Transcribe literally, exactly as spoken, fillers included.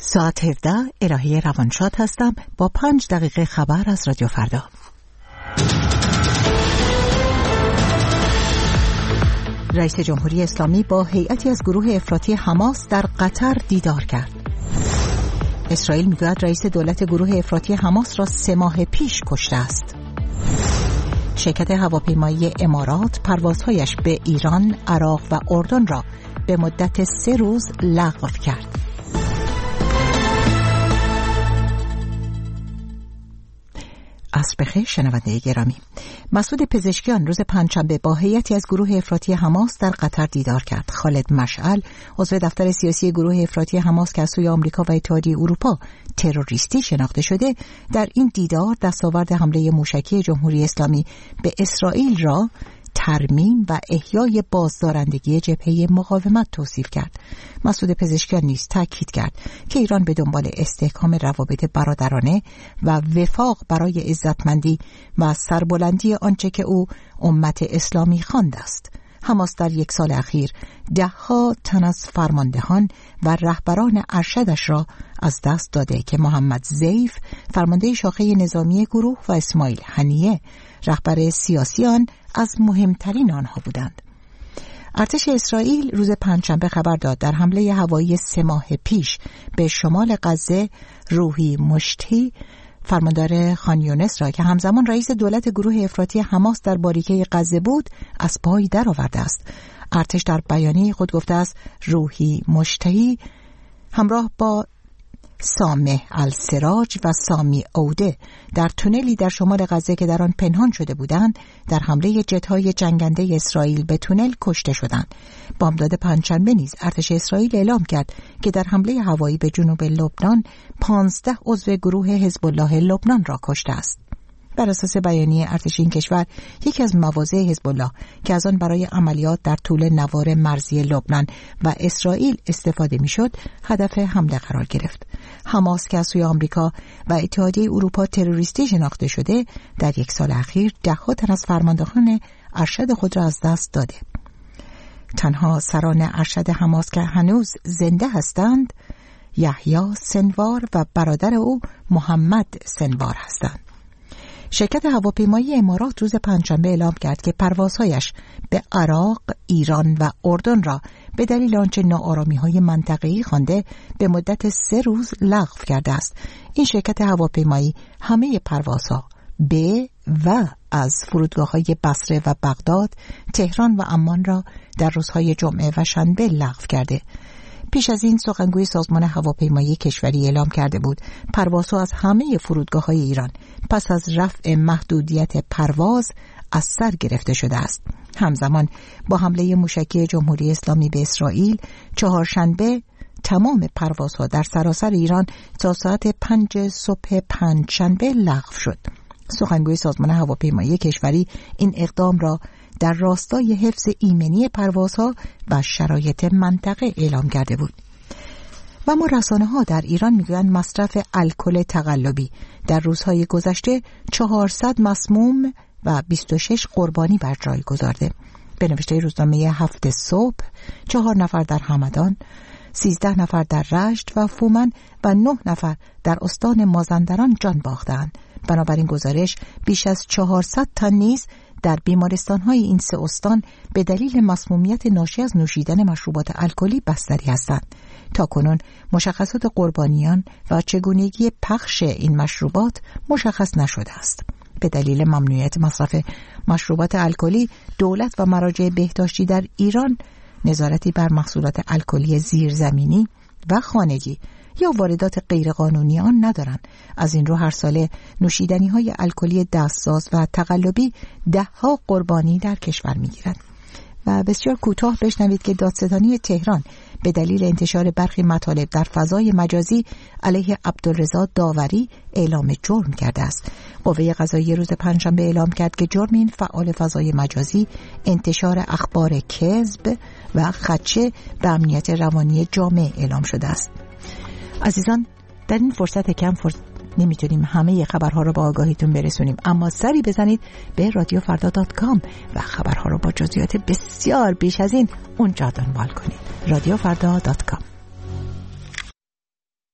ساعت هفده الهی روانشاد هستم با پنج دقیقه خبر از رادیو فردا. رئیس جمهوری اسلامی با هیئتی از گروه افراطی حماس در قطر دیدار کرد. اسرائیل میگوید رئیس دولت گروه افراطی حماس را سه ماه پیش کشته است. شرکت هواپیمایی امارات پروازهایش به ایران، عراق و اردن را به مدت سه روز لغو کرد. عصر بخیر شنونده گرامی. مسعود پزشکیان روز پنجشنبه با هیئتی از گروه افراطی حماس در قطر دیدار کرد. خالد مشعل عضو دفتر سیاسی گروه افراطی حماس که از سوی آمریکا و اتحادیه اروپا تروریستی شناخته شده، در این دیدار دستاورد حمله موشکی جمهوری اسلامی به اسرائیل را ترمیم و احیای بازدارندگی جبهه مقاومت توصیف کرد. مسعود پزشکیان نیز تاکید کرد که ایران به دنبال استحکام روابط برادرانه و وفاق برای عزتمندی و سربلندی آنچه که او امت اسلامی خوانده است. حماس در یک سال اخیر دهها تن از فرماندهان و رهبران ارشدش را از دست داده که محمد ضیف فرمانده شاخه نظامی گروه و اسماعیل هنیه رهبر سیاسی آن از مهمترین آنها بودند. ارتش اسرائیل روز پنجشنبه خبر داد در حمله هوایی سه ماه پیش به شمال غزه روحی مشتی فرماندار خان یونس را که همزمان رئیس دولت گروه افراطی حماس در باریکه غزه بود از پای درآورده است. ارتش در بیانیه خود گفته است روحی مشتی همراه با سامح السراج و سامی اوده در تونلی در شمال غزه که در آن پنهان شده بودند در حمله جت‌های جنگنده اسرائیل به تونل کشته شدند. بامداد پنجشنبه نیز ارتش اسرائیل اعلام کرد که در حمله هوایی به جنوب لبنان پانزده عضو گروه حزب الله لبنان را کشته است. بر اساس بیانیه ارتش این کشور یکی از مواضع حزب الله که از آن برای عملیات در طول نوار مرزی لبنان و اسرائیل استفاده میشد هدف حمله قرار گرفت. حماس که از سوی آمریکا و اتحادیه اروپا تروریستی شناخته شده در یک سال اخیر ده‌ها تن از فرماندهان ارشد خود را از دست داده. تنها سران ارشد حماس که هنوز زنده هستند یحیی سنوار و برادر او محمد سنوار هستند. شرکت هواپیمایی امارات روز پنجشنبه اعلام کرد که پروازهایش به عراق، ایران و اردن را به دلیل آنچه ناآرامی‌های منطقه‌ای خوانده به مدت سه روز لغو کرده است. این شرکت هواپیمایی همه پروازها به و از فرودگاه‌های بصره و بغداد، تهران و عمان را در روزهای جمعه و شنبه لغو کرده. پیش از این سخنگوی سازمان هواپیمایی کشوری اعلام کرده بود پروازها از همه فرودگاه‌های ایران پس از رفع محدودیت پرواز از سر گرفته شده است. همزمان با حمله موشکی جمهوری اسلامی به اسرائیل چهارشنبه تمام پروازها در سراسر ایران تا ساعت پنج صبح پنجشنبه لغو شد. سخنگوی سازمان هواپیمایی کشوری این اقدام را در راستای حفظ ایمنی پروازها و شرایط منطقه اعلام کرده بود. و اما رسانه‌ها در ایران میگویند مصرف الکل تقلبی در روزهای گذشته چهارصد مسموم و بیست و شش قربانی بر جای گذارده. به نوشته روزنامه هفت صبح چهار نفر در همدان، سیزده نفر در رشت و فومن و نه نفر در استان مازندران جان باختند. بنابراین گزارش بیش از چهارصد تن نیز در بیمارستان‌های این سه استان به دلیل مسمومیت ناشی از نوشیدن مشروبات الکلی بستری هستند. تاکنون مشخصات قربانیان و چگونگی پخش این مشروبات مشخص نشده است. به دلیل ممنوعیت مصرف مشروبات الکلی، دولت و مراجع بهداشتی در ایران نظارتی بر محصولات الکلی زیرزمینی و خانگی یا واردات غیرقانونی آن ندارند. از این رو هر ساله نوشیدنی‌های الکلی دستساز و تقلبی ده‌ها قربانی در کشور می‌گیرند. و بسیار کوتاه بشنوید که دادستانی تهران به دلیل انتشار برخی مطالب در فضای مجازی علیه عبدالرضا داوری اعلام جرم کرده است. قوه قضاییه روز پنجشنبه اعلام کرد که جرم این فعال فضای مجازی انتشار اخبار کذب و خدشه به امنیت روانی جامعه اعلام شده است. عزیزان، در این فرصت کم فرصت نمیتونیم همه خبرها رو با آگاهیتون برسونیم، اما سری بزنید به رادیو فردا دات کام و خبرها رو با جزئیات بسیار بیش از این اونجا دنبال کنید. رادیو فردا دات کام.